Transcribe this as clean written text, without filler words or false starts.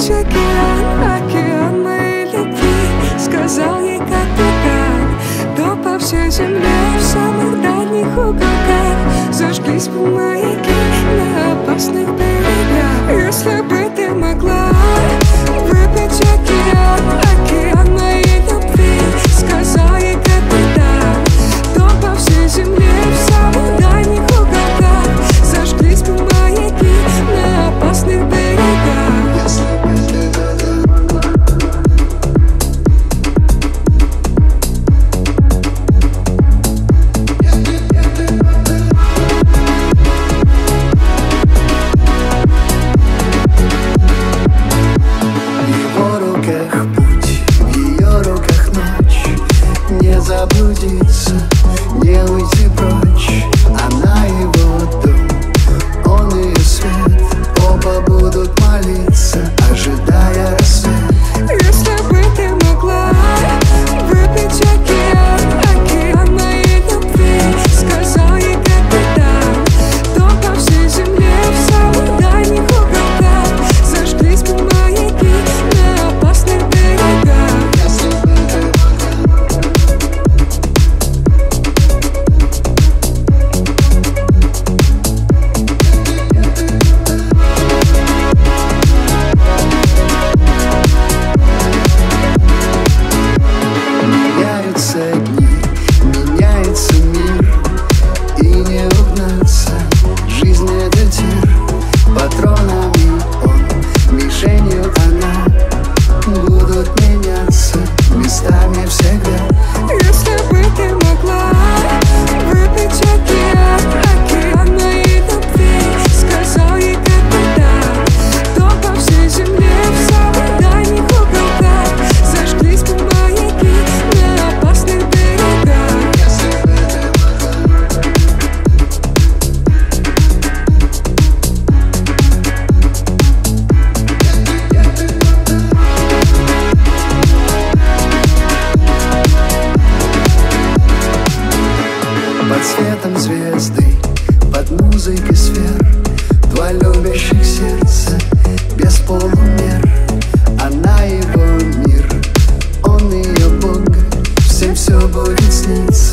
выпить океан, океан моей любви. Сказал ей капитан, то по всей земле, в самых дальних уголках зажглись бы маяки на опасных берегах. Если бы ты могла выпить океан, океан моей любви. Сказал ей капитан, то по всей земле, в самых дальних уголках зажглись бы маяки на опасных берегах. Заблудиться, не уйти прочь. Она его дом, он ее свет. Оба будут молиться, ожидая рассвет. Если бы ты могла выпить океан, океан моей любви. Сказал ей капитан, то по всей земле, в самых дальних уголках зажглись бы маяки на опасных берегах. Меняется мир, и не угнаться. Жизнь — это тир, патронами он, мишенью она. Будут меняться местами всегда. Если бы ты могла выпить океан, океан моей любви. Сказал ей капитан, то по всей земле, в самых дальних уголках зажглись бы маяки на опасных берегах. Под светом звезды, под музыкой сфер, два любящих сердца без полумер. Она его мир, он ее Бог, всем все будет сниться.